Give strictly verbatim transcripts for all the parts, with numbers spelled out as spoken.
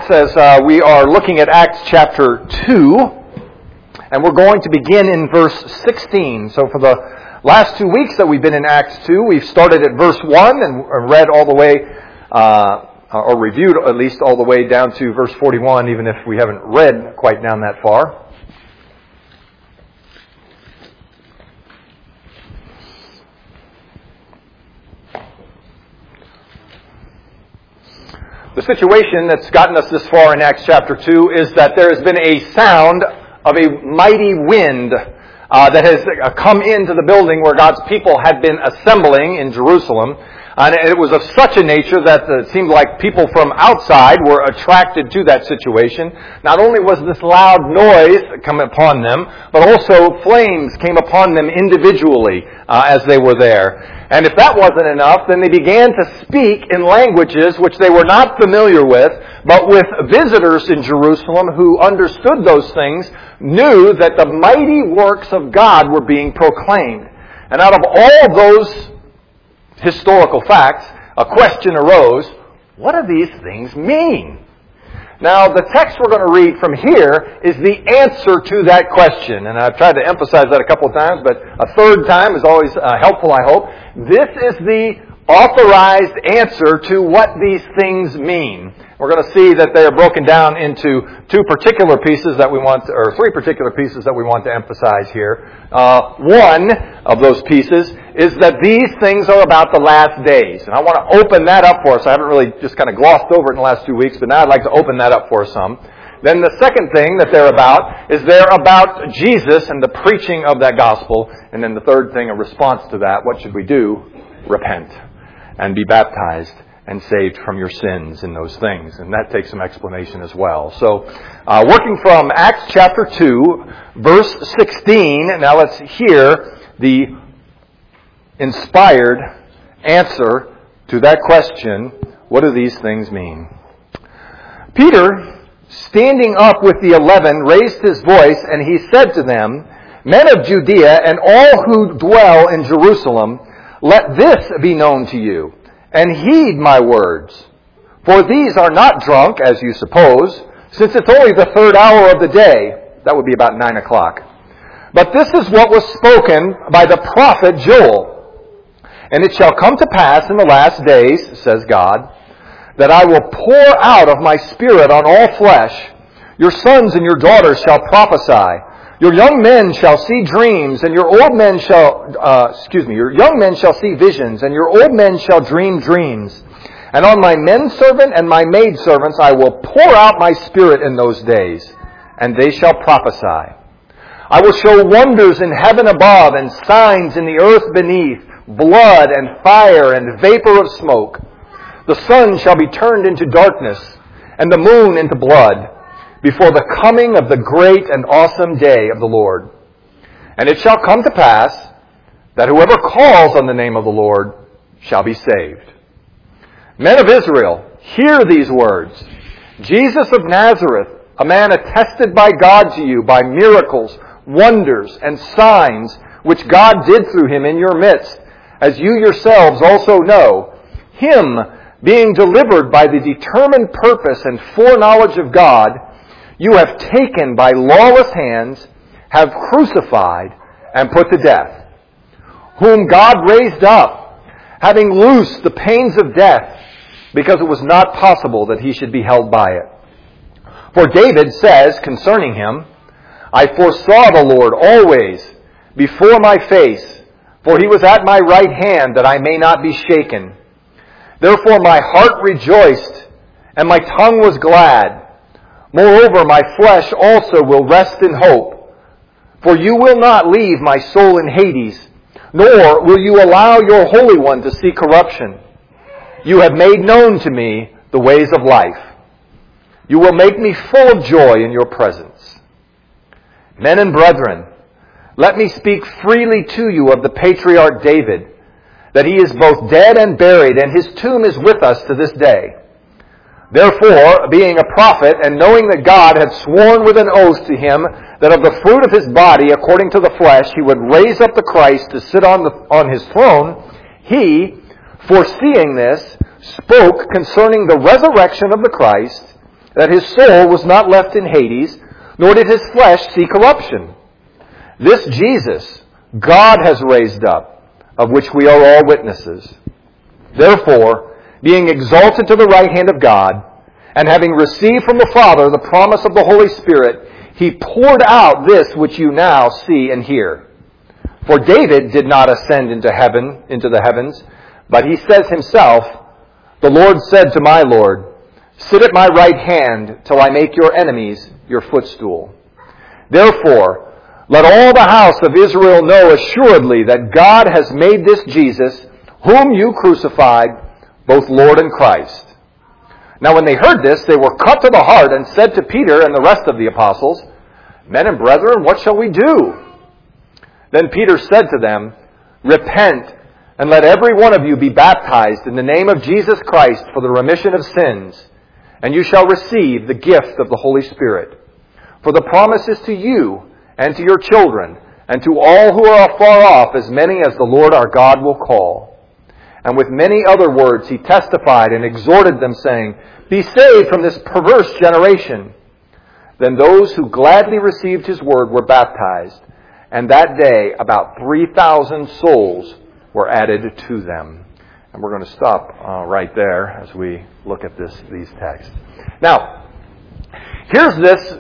Acts as uh, we are looking at Acts chapter two, and we're going to begin in verse sixteen. So for the last two weeks that we've been in Acts two, we've started at verse one and read all the way, uh, or reviewed at least all the way down to verse forty-one, even if we haven't read quite down that far. The situation that's gotten us this far in Acts chapter two is that there has been a sound of a mighty wind uh, that has come into the building where God's people had been assembling in Jerusalem. And it was of such a nature that it seemed like people from outside were attracted to that situation. Not only was this loud noise come upon them, but also flames came upon them individually uh, as they were there. And if that wasn't enough, then they began to speak in languages which they were not familiar with, but with visitors in Jerusalem who understood those things, knew that the mighty works of God were being proclaimed. And out of all those historical facts, a question arose: what do these things mean? Now, the text we're going to read from here is the answer to that question. And I've tried to emphasize that a couple of times, but a third time is always uh, helpful, I hope. This is the authorized answer to what these things mean. We're going to see that they are broken down into two particular pieces that we want, to, or three particular pieces that we want to emphasize here. Uh, one of those pieces is that these things are about the last days. And I want to open that up for us. I haven't really just kind of glossed over it in the last two weeks, but now I'd like to open that up for us some. Then the second thing that they're about is they're about Jesus and the preaching of that gospel. And then the third thing, a response to that, what should we do? Repent and be baptized and saved from your sins in those things. And that takes some explanation as well. So, uh, working from Acts chapter two, verse sixteen, now let's hear the inspired answer to that question: what do these things mean? Peter, standing up with the eleven, raised his voice, and he said to them, "Men of Judea and all who dwell in Jerusalem, let this be known to you, and heed my words. For these are not drunk, as you suppose, since it's only the third hour of the day." That would be about nine o'clock. "But this is what was spoken by the prophet Joel. And it shall come to pass in the last days, says God, that I will pour out of my Spirit on all flesh. Your sons and your daughters shall prophesy. Your young men shall see dreams, and your old men shall, uh, excuse me, your young men shall see visions, and your old men shall dream dreams. And on my menservant and my maidservants I will pour out my Spirit in those days, and they shall prophesy. I will show wonders in heaven above, and signs in the earth beneath, blood and fire and vapor of smoke. The sun shall be turned into darkness, and the moon into blood, before the coming of the great and awesome day of the Lord. And it shall come to pass that whoever calls on the name of the Lord shall be saved. Men of Israel, hear these words. Jesus of Nazareth, a man attested by God to you by miracles, wonders, and signs, which God did through him in your midst, as you yourselves also know, him being delivered by the determined purpose and foreknowledge of God, you have taken by lawless hands, have crucified and put to death, whom God raised up, having loosed the pains of death, because it was not possible that he should be held by it. For David says concerning him, I foresaw the Lord always before my face, for he was at my right hand, that I may not be shaken. Therefore my heart rejoiced, and my tongue was glad. Moreover, my flesh also will rest in hope. For you will not leave my soul in Hades, nor will you allow your Holy One to see corruption. You have made known to me the ways of life. You will make me full of joy in your presence. Men and brethren, let me speak freely to you of the patriarch David, that he is both dead and buried, and his tomb is with us to this day. Therefore, being a prophet, and knowing that God had sworn with an oath to him that of the fruit of his body, according to the flesh, he would raise up the Christ to sit on, the, on his throne, he, foreseeing this, spoke concerning the resurrection of the Christ, that his soul was not left in Hades, nor did his flesh see corruption. This Jesus God has raised up, of which we are all witnesses. Therefore, being exalted to the right hand of God, and having received from the Father the promise of the Holy Spirit, he poured out this which you now see and hear. For David did not ascend into heaven, into the heavens, but he says himself, the Lord said to my Lord, sit at my right hand till I make your enemies your footstool. Therefore, let all the house of Israel know assuredly that God has made this Jesus, whom you crucified, both Lord and Christ. Now when they heard this, they were cut to the heart and said to Peter and the rest of the apostles, Men and brethren, what shall we do? Then Peter said to them, Repent, and let every one of you be baptized in the name of Jesus Christ for the remission of sins, and you shall receive the gift of the Holy Spirit. For the promise is to you and to your children, and to all who are afar off, as many as the Lord our God will call. And with many other words he testified and exhorted them, saying, Be saved from this perverse generation. Then those who gladly received his word were baptized, and that day about three thousand souls were added to them. And we're going to stop uh, right there as we look at this these texts. Now, here's this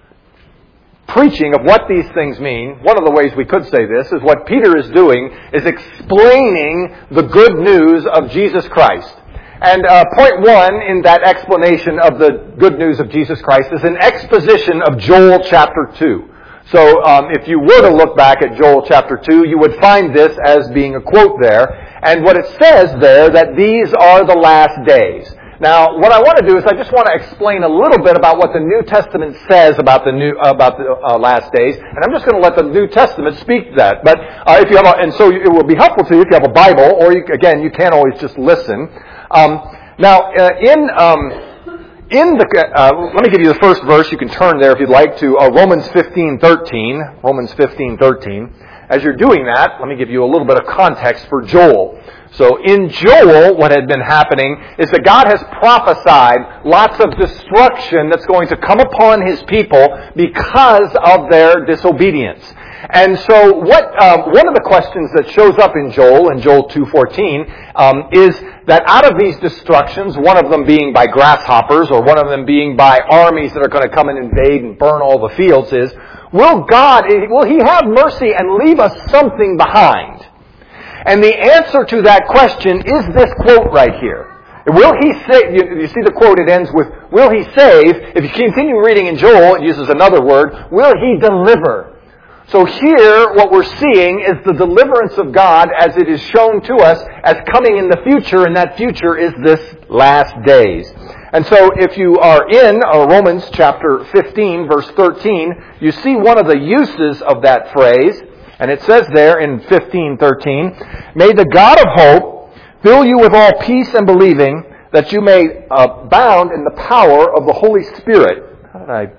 preaching of what these things mean. One of the ways we could say this is what Peter is doing is explaining the good news of Jesus Christ. And uh, point one in that explanation of the good news of Jesus Christ is an exposition of Joel chapter two. So um, if you were to look back at Joel chapter two, you would find this as being a quote there. And what it says there, that these are the last days. Now, what I want to do is I just want to explain a little bit about what the New Testament says about the new about the uh, last days, and I'm just going to let the New Testament speak to that. But uh, if you have, a, and so it will be helpful to you if you have a Bible, or you, again, you can always just listen. Um, now, uh, in um, in the uh, let me give you the first verse. You can turn there if you'd like to uh, Romans fifteen thirteen. Romans fifteen thirteen. As you're doing that, let me give you a little bit of context for Joel. So in Joel, what had been happening is that God has prophesied lots of destruction that's going to come upon his people because of their disobedience. And so what um, one of the questions that shows up in Joel, in Joel two fourteen, um, is that out of these destructions, one of them being by grasshoppers or one of them being by armies that are going to come and invade and burn all the fields, is, will God, will he have mercy and leave us something behind? And the answer to that question is this quote right here. Will he save, you, you see the quote, it ends with, will he save? If you continue reading in Joel, it uses another word, will he deliver? So here, what we're seeing is the deliverance of God as it is shown to us as coming in the future, and that future is this last days. And so if you are in uh, Romans chapter fifteen, verse thirteen, you see one of the uses of that phrase, and it says there in fifteen thirteen, May the God of hope fill you with all peace and believing, that you may abound in the power of the Holy Spirit. How did I...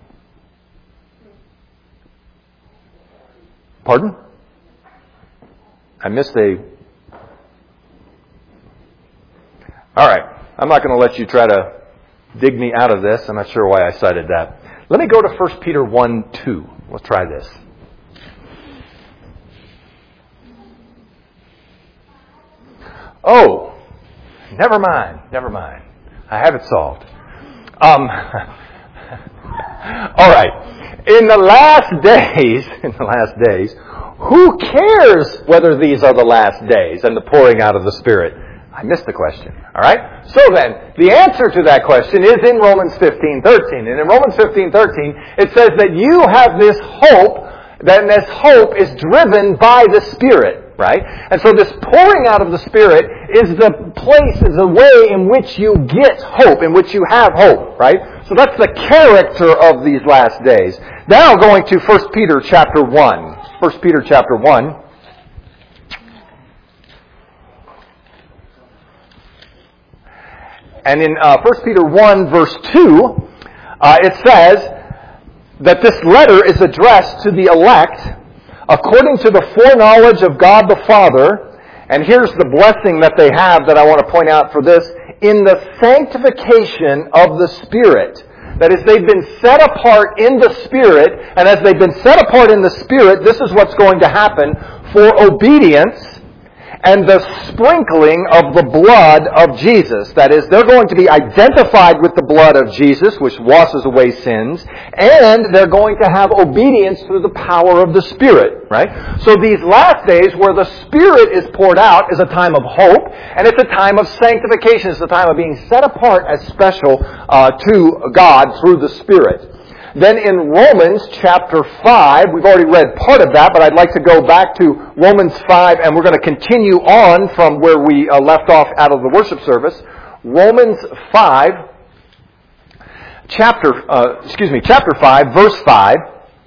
Pardon? I missed a... All right. I'm not going to let you try to dig me out of this. I'm not sure why I cited that. Let me go to First Peter one two. Let's try this. Oh, never mind, never mind. I have it solved. Um, all right. In the last days, in the last days, who cares whether these are the last days and the pouring out of the Spirit? I missed the question. All right? So then, the answer to that question is in Romans fifteen thirteen. And in Romans fifteen thirteen, it says that you have this hope, that this hope is driven by the Spirit. Right? And so this pouring out of the Spirit is the place, is the way in which you get hope, in which you have hope. Right? So that's the character of these last days. Now going to First Peter chapter one. First Peter chapter one. And in uh, First Peter one verse two, uh, it says that this letter is addressed to the elect according to the foreknowledge of God the Father. And here's the blessing that they have that I want to point out for this. In the sanctification of the Spirit, That is, they've been set apart in the Spirit, and as they've been set apart in the Spirit, this is what's going to happen for obedience and the sprinkling of the blood of Jesus. That is, they're going to be identified with the blood of Jesus, which washes away sins, and they're going to have obedience through the power of the Spirit, right? So these last days where the Spirit is poured out is a time of hope, and it's a time of sanctification. It's a time of being set apart as special uh, to God through the Spirit. Then in Romans chapter five, we've already read part of that, but I'd like to go back to Romans five, and we're going to continue on from where we uh, left off out of the worship service. Romans five, chapter, uh, excuse me, chapter five, verse five.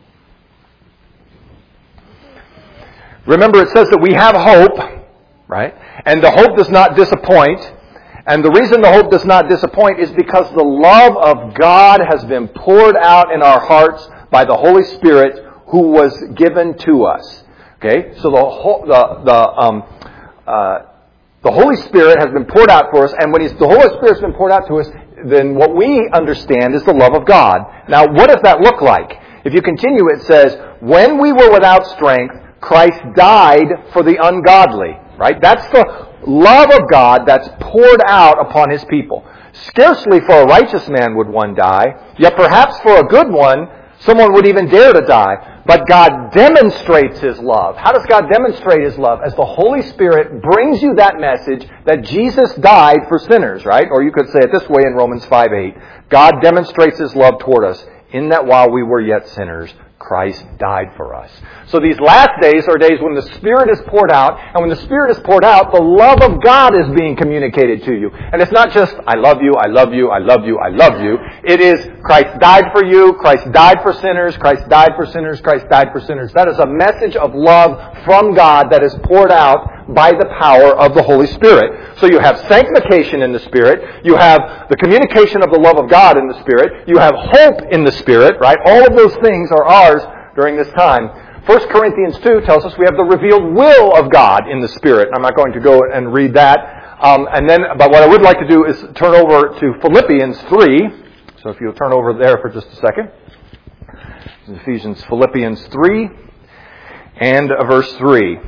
Remember, it says that we have hope, right? And the hope does not disappoint. And the reason the hope does not disappoint is because the love of God has been poured out in our hearts by the Holy Spirit who was given to us. Okay? So the whole, the the um uh the Holy Spirit has been poured out for us, and when he's, the Holy Spirit's been poured out to us, then what we understand is the love of God. Now, what does that look like? If you continue, it says, "When we were without strength, Christ died for the ungodly." Right? That's the love of God that's poured out upon His people. Scarcely for a righteous man would one die, yet perhaps for a good one, someone would even dare to die. But God demonstrates His love. How does God demonstrate His love? As the Holy Spirit brings you that message that Jesus died for sinners, right? Or you could say it this way in Romans five eight. God demonstrates His love toward us in that while we were yet sinners, Christ died for us. So these last days are days when the Spirit is poured out, and when the Spirit is poured out, the love of God is being communicated to you. And it's not just, I love you, I love you, I love you, I love you. It is, Christ died for you, Christ died for sinners, Christ died for sinners, Christ died for sinners. That is a message of love from God that is poured out by the power of the Holy Spirit. So you have sanctification in the Spirit, you have the communication of the love of God in the Spirit, you have hope in the Spirit, right? All of those things are ours during this time. First Corinthians two tells us we have the revealed will of God in the Spirit. I'm not going to go and read that. Um, and then, but what I would like to do is turn over to Philippians three. So if you'll turn over there for just a second. Ephesians, Philippians three and verse three.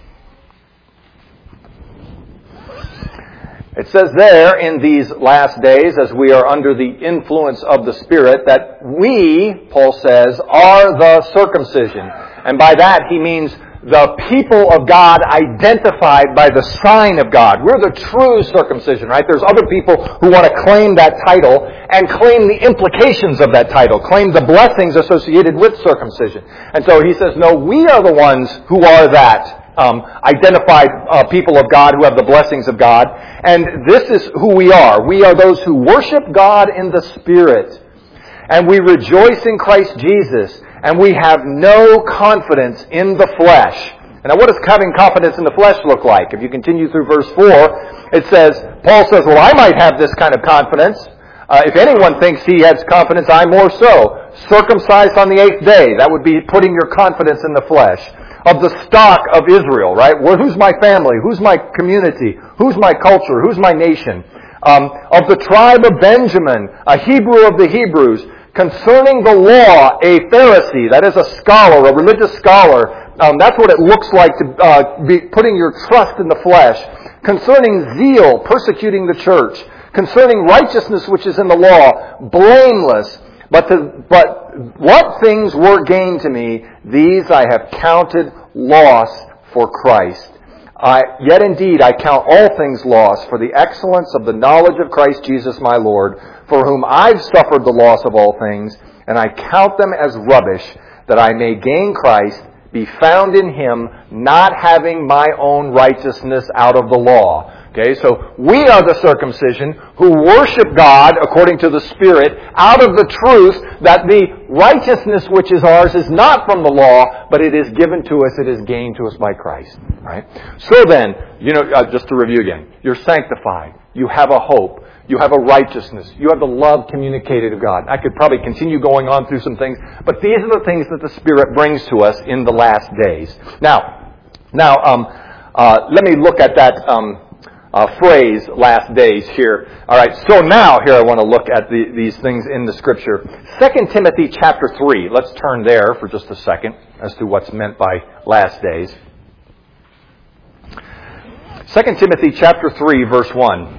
It says there in these last days, as we are under the influence of the Spirit, that we, Paul says, are the circumcision. And by that he means the people of God identified by the sign of God. We're the true circumcision, right? There's other people who want to claim that title and claim the implications of that title, claim the blessings associated with circumcision. And so he says, no, we are the ones who are that. Um, identified uh, people of God who have the blessings of God. And this is who we are. We are those who worship God in the Spirit. And we rejoice in Christ Jesus. And we have no confidence in the flesh. And now what does having confidence in the flesh look like? If you continue through verse four, it says, Paul says, well, I might have this kind of confidence. Uh, if anyone thinks he has confidence, I more so. Circumcised on the eighth day. That would be putting your confidence in the flesh. Of the stock of Israel, right? Well, who's my family? Who's my community? Who's my culture? Who's my nation? Um, of the tribe of Benjamin, a Hebrew of the Hebrews. Concerning the law, a Pharisee, that is a scholar, a religious scholar. Um, that's what it looks like to uh, be putting your trust in the flesh. Concerning zeal, persecuting the church. Concerning righteousness which is in the law, blameless. But, to, but what things were gain to me, these I have counted loss for Christ. I, yet indeed I count all things loss for the excellence of the knowledge of Christ Jesus my Lord, for whom I've suffered the loss of all things, and I count them as rubbish, that I may gain Christ, be found in Him, not having my own righteousness out of the law. Okay, so we are the circumcision who worship God according to the Spirit out of the truth that the righteousness which is ours is not from the law, but it is given to us, it is gained to us by Christ. Right? So then, you know, uh, just to review again, you're sanctified. You have a hope. You have a righteousness. You have the love communicated of God. I could probably continue going on through some things, but these are the things that the Spirit brings to us in the last days. Now, now, um, uh, let me look at that, um, uh, phrase, last days, here. All right, so now here I want to look at the, these things in the Scripture. Second Timothy chapter three. Let's turn there for just a second as to what's meant by last days. Second Timothy chapter three, verse one.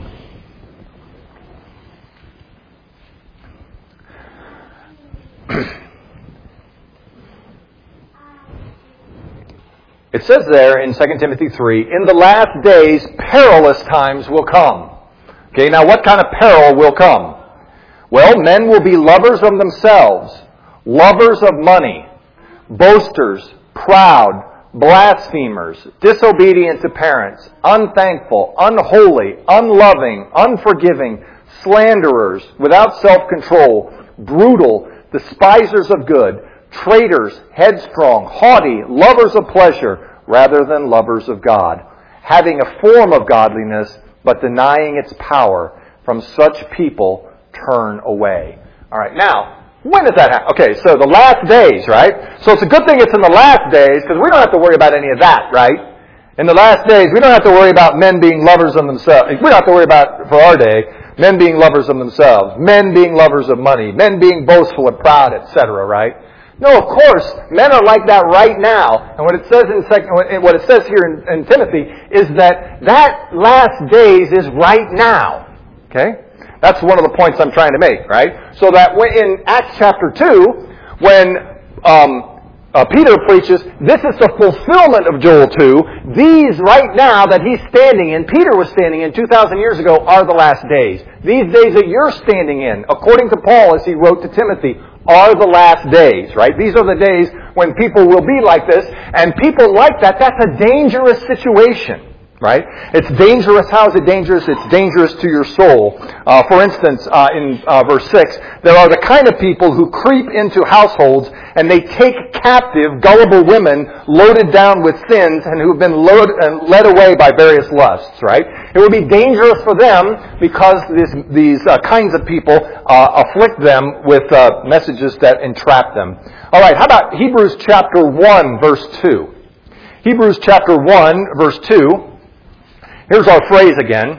It says there in Second Timothy three, in the last days, perilous times will come. Okay, now what kind of peril will come? Well, men will be lovers of themselves, lovers of money, boasters, proud, blasphemers, disobedient to parents, unthankful, unholy, unloving, unforgiving, slanderers, without self-control, brutal, despisers of good, traitors, headstrong, haughty, lovers of pleasure rather than lovers of God, having a form of godliness but denying its power. From such people turn away. All right, now, when does that happen? Okay, so the last days, right? So it's a good thing it's in the last days because we don't have to worry about any of that, right? In the last days, we don't have to worry about men being lovers of themselves. We don't have to worry about, for our day, men being lovers of themselves, men being lovers of money, men being boastful and proud, et cetera, right? No, of course, men are like that right now. And what it says in second, what it says here in, in Timothy is that that last days is right now. Okay? That's one of the points I'm trying to make, right? So that when, in Acts chapter two, when um, uh, Peter preaches, this is the fulfillment of Joel two. These right now that he's standing in, Peter was standing in two thousand years ago, are the last days. These days that you're standing in, according to Paul as he wrote to Timothy, are the last days, right? These are the days when people will be like this, and people like that, that's a dangerous situation, right? It's dangerous. How is it dangerous? It's dangerous to your soul. Uh, for instance, uh, in uh, verse six, there are the kind of people who creep into households and they take captive gullible women loaded down with sins and who've been loaded and led away by various lusts, right? It would be dangerous for them because this, these uh, kinds of people uh, afflict them with uh, messages that entrap them. All right, how about Hebrews chapter one, verse two? Hebrews chapter one, verse two. Here's our phrase again.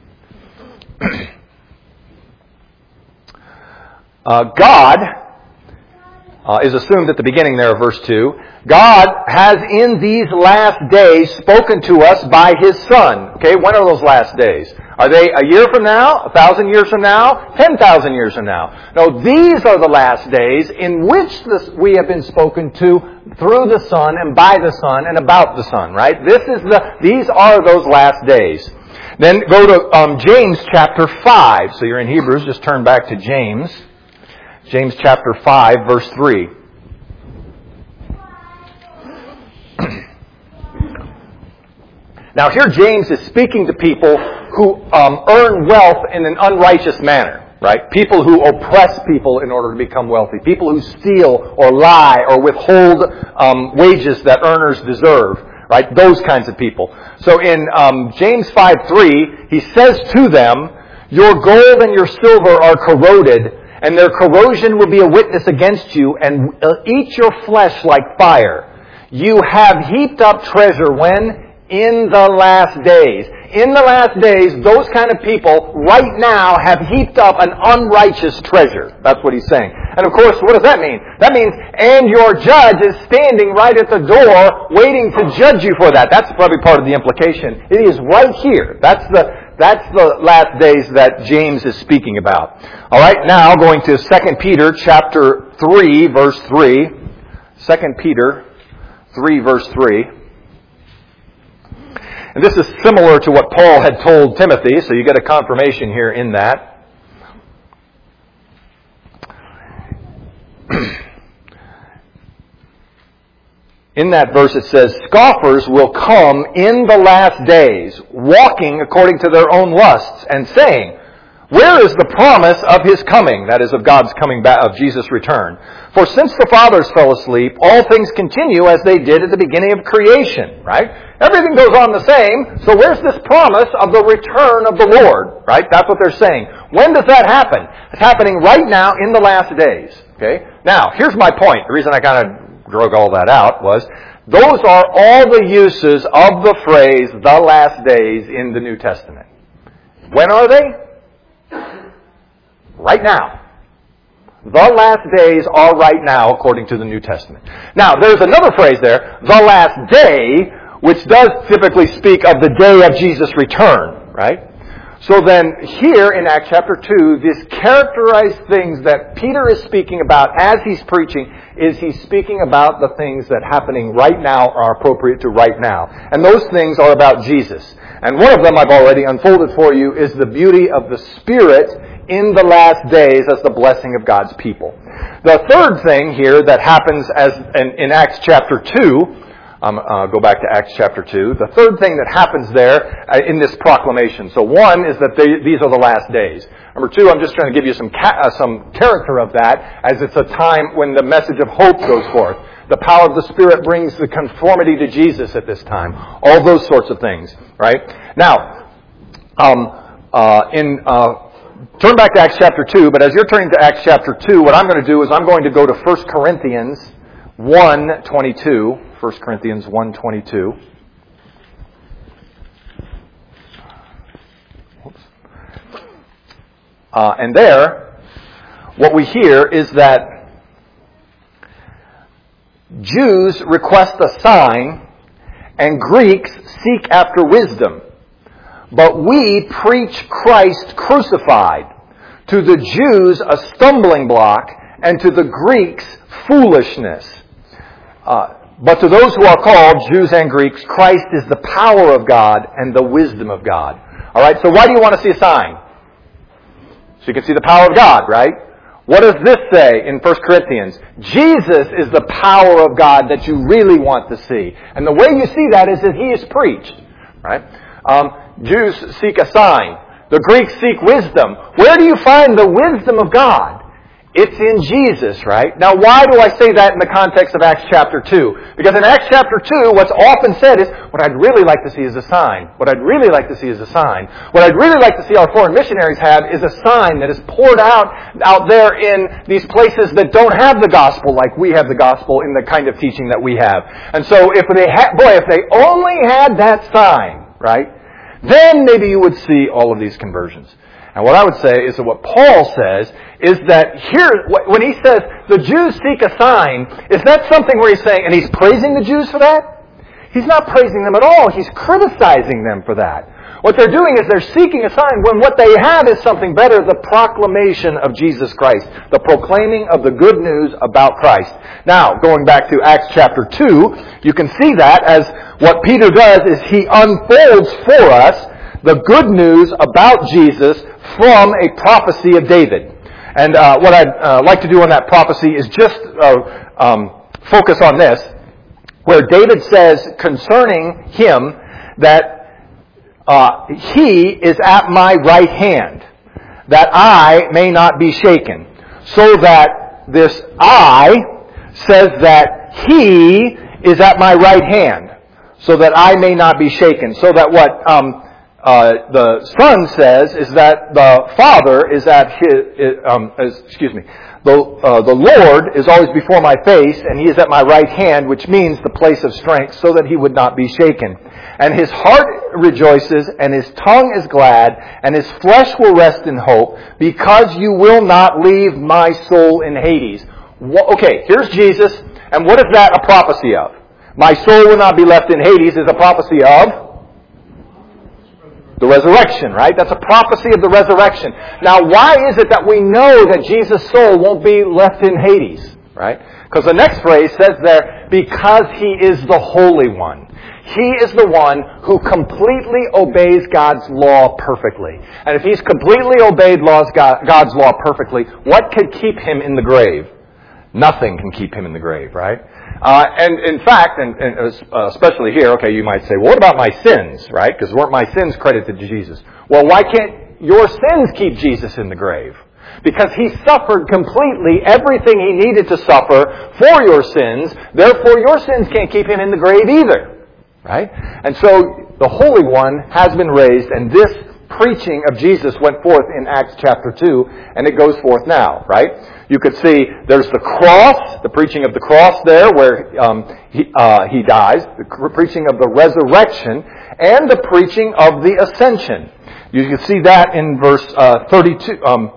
uh, God uh, is assumed at the beginning there of verse two. God has in these last days spoken to us by His Son. Okay, when are those last days? Are they a year from now, a thousand years from now, ten thousand years from now? No, these are the last days in which this, we have been spoken to through the Son and by the Son and about the Son, right? This is the, these are those last days. Then go to um, James chapter five. So you're in Hebrews, just turn back to James. James chapter five, verse three. Now here James is speaking to people who um, earn wealth in an unrighteous manner, right? People who oppress people in order to become wealthy. People who steal or lie or withhold um, wages that earners deserve, right? Those kinds of people. So in um, James five three, he says to them, your gold and your silver are corroded, and their corrosion will be a witness against you, and eat your flesh like fire. You have heaped up treasure when? In the last days. In the last days, those kind of people right now have heaped up an unrighteous treasure. That's what he's saying. And of course, what does that mean? That means, and your judge is standing right at the door waiting to judge you for that. That's probably part of the implication. It is right here. That's the, that's the last days that James is speaking about. Alright, now going to Second Peter chapter three, verse three. Second Peter three, verse three. And this is similar to what Paul had told Timothy, so you get a confirmation here in that. In that verse it says, scoffers will come in the last days, walking according to their own lusts, and saying, where is the promise of His coming? That is, of God's coming back, of Jesus' return. For since the fathers fell asleep, all things continue as they did at the beginning of creation, right? Everything goes on the same, so where's this promise of the return of the Lord, right? That's what they're saying. When does that happen? It's happening right now in the last days, okay? Now, here's my point. The reason I kind of drug all that out was Those are all the uses of the phrase, the last days, in the New Testament. When are they? Right now. The last days are right now, according to the New Testament. Now, there's another phrase there, the last day, which does typically speak of the day of Jesus' return, right? So then, here in Acts chapter two, these characterized things that Peter is speaking about as he's preaching is he's speaking about the things that happening right now are appropriate to right now. And those things are about Jesus. And one of them I've already unfolded for you is the beauty of the Spirit in the last days as the blessing of God's people. The third thing here that happens as in, in Acts chapter two, Um, uh, go back to Acts chapter two. The third thing that happens there uh, in this proclamation. So one is that they, these are the last days. Number two, I'm just trying to give you some ca- uh, some character of that, as it's a time when the message of hope goes forth. The power of the Spirit brings the conformity to Jesus at this time. All those sorts of things, right? Now, um, uh, in uh, turn back to Acts chapter two. But as you're turning to Acts chapter two, what I'm going to do is I'm going to go to First Corinthians one twenty-two. First Corinthians one twenty-two. Uh, and there, what we hear is that Jews request a sign and Greeks seek after wisdom. But we preach Christ crucified, to the Jews a stumbling block, and to the Greeks foolishness. Uh, But to those who are called, Jews and Greeks, Christ is the power of God and the wisdom of God. All right, so why do you want to see a sign? So you can see the power of God, right? What does this say in First Corinthians? Jesus is the power of God that you really want to see. And the way you see that is that He is preached, right? Um, Jews seek a sign. The Greeks seek wisdom. Where do you find the wisdom of God? It's in Jesus, right? Now, why do I say that in the context of Acts chapter two? Because in Acts chapter two, what's often said is, what I'd really like to see is a sign. What I'd really like to see is a sign. What I'd really like to see our foreign missionaries have is a sign that is poured out out there in these places that don't have the gospel like we have the gospel in the kind of teaching that we have. And so if they had, boy, if they only had that sign, right, then maybe you would see all of these conversions. And what I would say is that what Paul says is that here, when he says the Jews seek a sign, is that something where he's saying, and he's praising the Jews for that? He's not praising them at all. He's criticizing them for that. What they're doing is they're seeking a sign when what they have is something better, the proclamation of Jesus Christ, the proclaiming of the good news about Christ. Now, going back to Acts chapter two, you can see that as what Peter does is he unfolds for us the good news about Jesus from a prophecy of David. And uh, what I'd uh, like to do on that prophecy is just uh, um, focus on this, where David says concerning him that uh, he is at my right hand, that I may not be shaken. So that this I says that he is at my right hand, so that I may not be shaken. So that what Um, Uh, the Son says is that the Father is at his, um, is, excuse me, the, uh, the Lord is always before my face, and He is at my right hand, which means the place of strength, so that He would not be shaken. And His heart rejoices, and His tongue is glad, and His flesh will rest in hope, because you will not leave my soul in Hades. Okay, here's Jesus, and what is that a prophecy of? My soul will not be left in Hades is a prophecy of the resurrection, right? That's a prophecy of the resurrection. Now, why is it that we know that Jesus' soul won't be left in Hades, right? Because the next phrase says there, because He is the Holy One. He is the one who completely obeys God's law perfectly. And if He's completely obeyed laws, God's law perfectly, what could keep Him in the grave? Nothing can keep Him in the grave, right? Uh, and in fact, and, and especially here, okay, you might say, well, what about my sins, right? Because weren't my sins credited to Jesus? Well, why can't your sins keep Jesus in the grave? Because He suffered completely everything He needed to suffer for your sins. Therefore, your sins can't keep Him in the grave either, right? And so the Holy One has been raised, and this preaching of Jesus went forth in Acts chapter two, and it goes forth now, right? You could see there's the cross, the preaching of the cross there where um, he, uh, he dies, the preaching of the resurrection, and the preaching of the ascension. You can see that in verse uh, thirty-two. Um,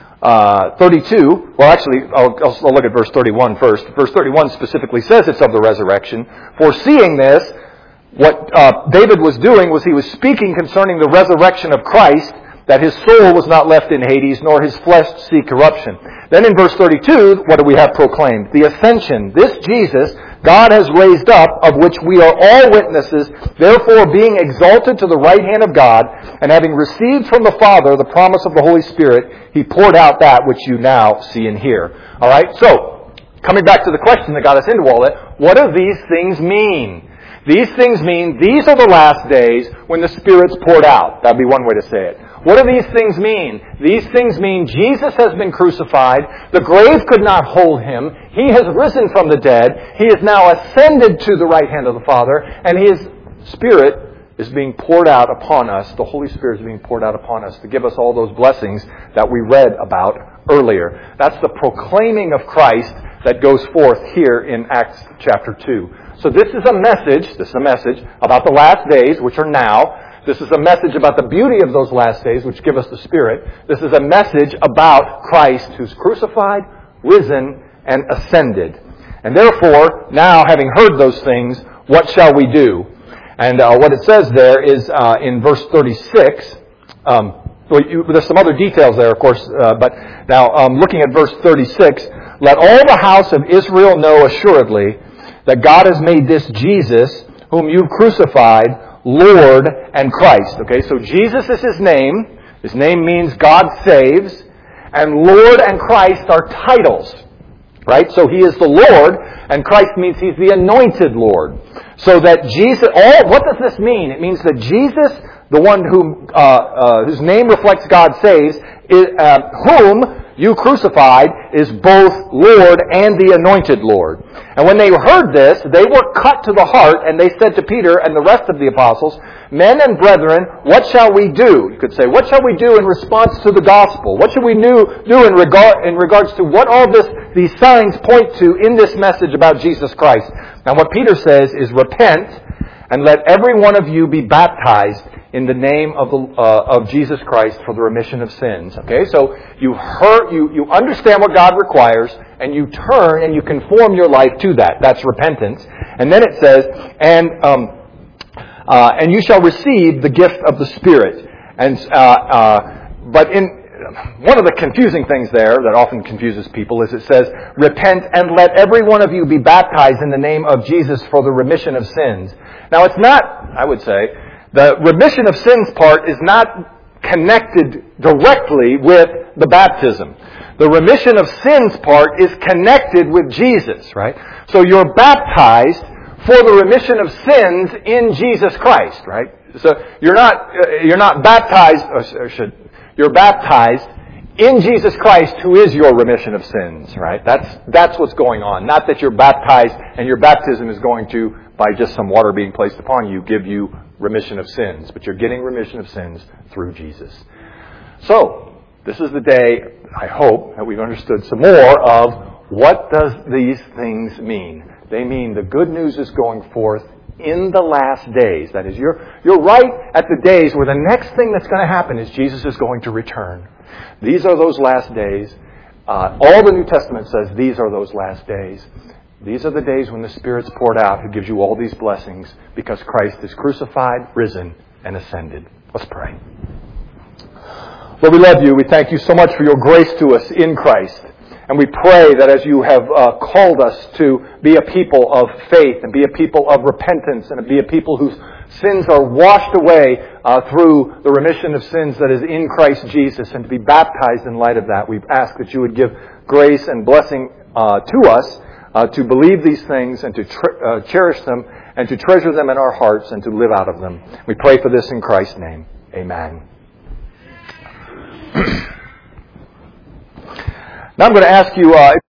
uh, thirty-two. Well, actually, I'll, I'll look at verse thirty-one first. Verse thirty-one specifically says it's of the resurrection. Foreseeing this, what uh, David was doing was he was speaking concerning the resurrection of Christ, that his soul was not left in Hades, nor his flesh see corruption. Then in verse thirty-two, what do we have proclaimed? The ascension. This Jesus God has raised up, of which we are all witnesses, therefore being exalted to the right hand of God, and having received from the Father the promise of the Holy Spirit, He poured out that which you now see and hear. All right, so, coming back to the question that got us into all that, what do these things mean? These things mean these are the last days when the Spirit's poured out. That'd be one way to say it. What do these things mean? These things mean Jesus has been crucified. The grave could not hold Him. He has risen from the dead. He is now ascended to the right hand of the Father. And His Spirit is being poured out upon us. The Holy Spirit is being poured out upon us to give us all those blessings that we read about earlier. That's the proclaiming of Christ that goes forth here in Acts chapter two. So this is a message, this is a message about the last days, which are now. This is a message about the beauty of those last days, which give us the Spirit. This is a message about Christ who's crucified, risen, and ascended. And therefore, now having heard those things, what shall we do? And uh, what it says there is uh, in verse thirty-six. Um, well, you, there's some other details there, of course, uh, but now um, looking at verse thirty-six, let all the house of Israel know assuredly that God has made this Jesus, whom you crucified, Lord and Christ. Okay, so Jesus is His name. His name means God saves. And Lord and Christ are titles. Right? So He is the Lord, and Christ means He's the anointed Lord. So that Jesus, all, what does this mean? It means that Jesus, the one whom, uh, uh, whose name reflects God saves, is, uh, whom you crucified, is both Lord and the anointed Lord. And when they heard this, they were cut to the heart, and they said to Peter and the rest of the apostles, Men and brethren, what shall we do? You could say, what shall we do in response to the gospel? What should we do, do in, regard, in regards to what all this, these signs point to in this message about Jesus Christ? Now what Peter says is, repent, and let every one of you be baptized in the name of the, uh, of Jesus Christ for the remission of sins. Okay, so you heard, you you understand what God requires, and you turn and you conform your life to that. That's repentance. And then it says, and um, uh, and you shall receive the gift of the Spirit. And uh, uh, but in one of the confusing things there that often confuses people is it says, repent and let every one of you be baptized in the name of Jesus for the remission of sins. Now it's not, I would say, the remission of sins part is not connected directly with the baptism. The remission of sins part is connected with Jesus, right? So you're baptized for the remission of sins in Jesus Christ, right? So you're not uh, you're not baptized, or should you're baptized in Jesus Christ, who is your remission of sins, right? That's that's what's going on. Not that you're baptized and your baptism is going to, by just some water being placed upon you, give you remission of sins. But you're getting remission of sins through Jesus. So, this is the day, I hope, that we've understood some more of what does these things mean. They mean the good news is going forth in the last days. That is, you're, you're right at the days where the next thing that's going to happen is Jesus is going to return. These are those last days. Uh, all the New Testament says these are those last days. These are the days when the Spirit's poured out, who gives you all these blessings because Christ is crucified, risen, and ascended. Let's pray. Lord, we love you. We thank you so much for your grace to us in Christ. And we pray that as you have uh, called us to be a people of faith and be a people of repentance and be a people whose sins are washed away uh, through the remission of sins that is in Christ Jesus, and to be baptized in light of that, we ask that you would give grace and blessing uh, to us Uh, to believe these things and to tre- uh, cherish them and to treasure them in our hearts and to live out of them. We pray for this in Christ's name. Amen. Now I'm going to ask you... Uh,